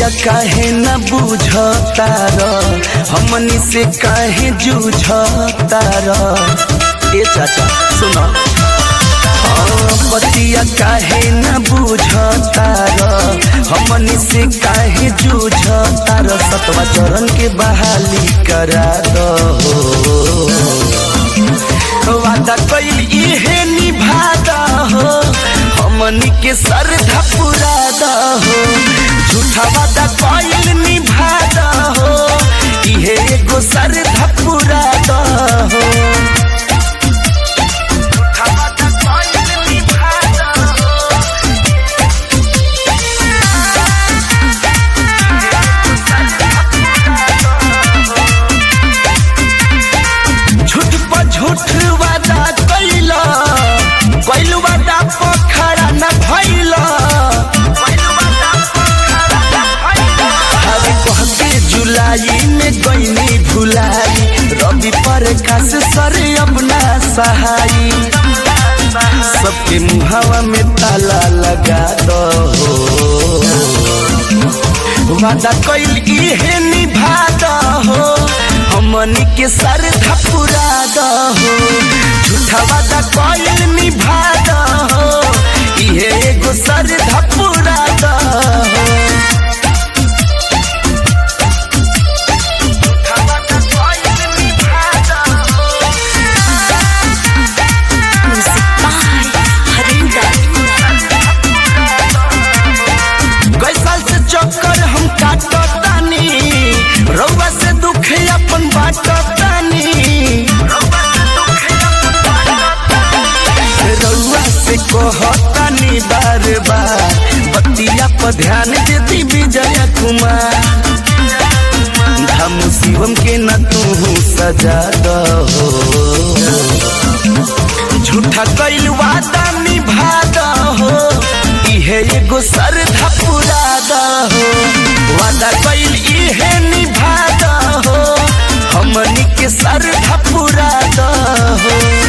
काहे न बुझतार हमनी से काहे जूझतार। ए चाचा सुनो बतिया काहे न बुझतार हमनी से काहे जूझतार। सतवा चरण के बहाली करा दो वादा कइल इहे निभा दो हमनी के श्रद्धा पूरा दो। झूठा वादा कइल निभा दो इहे एगो श्रद्धा पूरा दो। झूठ वादा कइला कइल वादा पर खड़ा न भइला। हर कहते जुलाई में गइनी भुलाई रवि प्रकाश सर अपना सहाई। सबके मुहावा में ताला लगा दो वादा कइल इहे निभा दो हमनी के श्रद्धा पूरा दो। झूठा वादा कइल निभा दो इहे एगो श्रद्धा पूरा दो। चक्कर हम काटतानी रउआ से दुख अपन बाटतानी। रउआ से कहतानी बार बार बतिया पर ध्यान देती विजय कुमार। धाम शिवम के न तू सजा दो झूठा कइल वादा निभा दो इहे एगो श्रद्धा पूरा दो। वादा कइल इहे निभा दो हमनी के श्रद्धा पूरा दो।